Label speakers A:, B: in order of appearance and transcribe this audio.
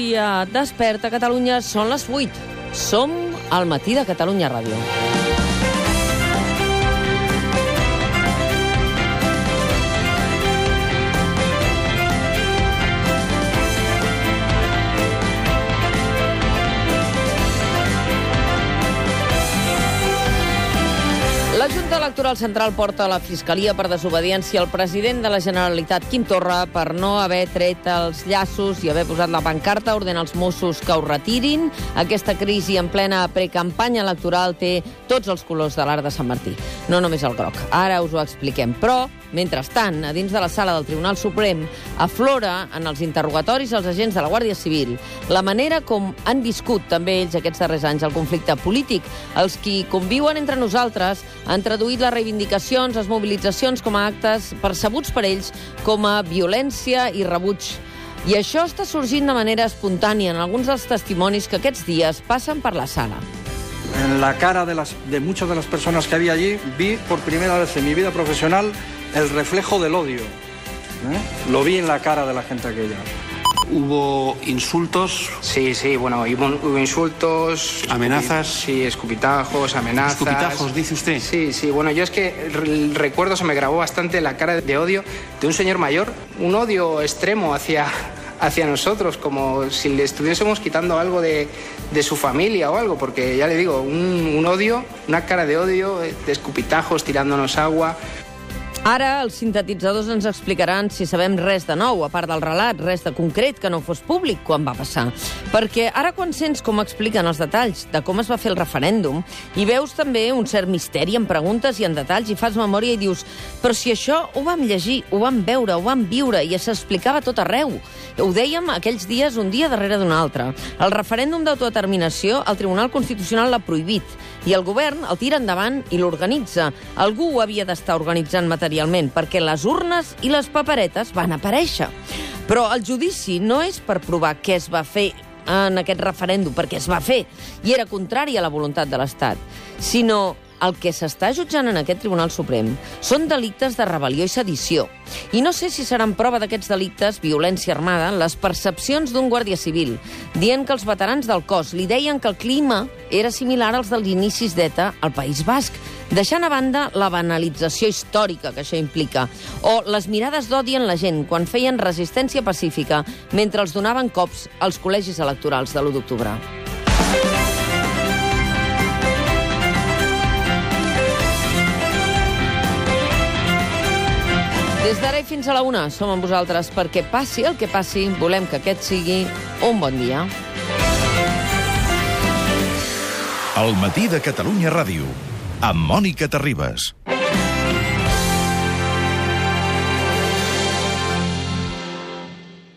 A: dia despert a Catalunya, són les 8. Som al matí de Catalunya Ràdio. La Junta Electoral Central porta a la Fiscalia per desobediència el president de la Generalitat, Quim Torra, per no haver tret els llaços i haver posat la pancarta, ordena als Mossos que ho retirin. Aquesta crisi en plena precampanya electoral té tots els colors de l'arc de Sant Martí, no només el groc. Ara us ho expliquem. Però, mentrestant, a dins de la sala del Tribunal Suprem, aflora en els interrogatoris als agents de la Guàrdia Civil la manera com han viscut també ells aquests darrers anys el conflicte polític. Els qui conviuen entre nosaltres han traduït les reivindicacions, les mobilitzacions com a actes percebuts per ells com a violència i rebuig. I això està sorgint de manera espontània en alguns dels testimonis que aquests dies passen per la sala.
B: En la cara de muchas de las personas que había allí, vi por primera vez en mi vida profesional el reflejo del odio. Lo vi en la cara de la gente aquella.
C: ¿Hubo insultos?
D: Sí, bueno, hubo insultos.
C: ¿Amenazas?
D: Sí, escupitajos, amenazas.
C: ¿Escupitajos, dice usted?
D: Sí, bueno, yo es que recuerdo, se me grabó bastante la cara de odio de un señor mayor, un odio extremo hacia nosotros, como si le estuviésemos quitando algo de su familia o algo, porque ya le digo, un odio, una cara de odio, de escupitajos, tirándonos agua.
A: Ara els sintetitzadors ens explicaran si sabem res de nou, a part del relat, res de concret que no fos públic quan va passar. Perquè ara quan sents com expliquen els detalls de com es va fer el referèndum i veus també un cert misteri en preguntes i en detalls i fas memòria i dius però si això ho vam llegir, ho vam veure, ho vam viure i s'explicava tot arreu. Ho dèiem aquells dies un dia darrere d'un altre. El referèndum d'autodeterminació el Tribunal Constitucional l'ha prohibit i el govern el tira endavant i l'organitza. Algú ho havia d'estar organitzant materialment perquè les urnes i les paperetes van aparèixer. Però el judici no és per provar què es va fer en aquest referèndum, perquè es va fer i era contrari a la voluntat de l'Estat, sinó el que s'està jutjant en aquest Tribunal Suprem són delictes de rebel·lió i sedició. I no sé si seran prova d'aquests delictes, violència armada, les percepcions d'un guàrdia civil, dient que els veterans del cos li deien que el clima era similar als dels inicis d'ETA al País Basc, deixant a banda la banalització històrica que això implica, o les mirades d'odi en la gent quan feien resistència pacífica mentre els donaven cops als col·legis electorals de l'1 d'octubre. Des d'ara i fins a la 1 som amb vosaltres perquè passi el que passi, volem que aquest sigui un bon dia.
E: El matí de Catalunya Ràdio, amb Mònica Terribas.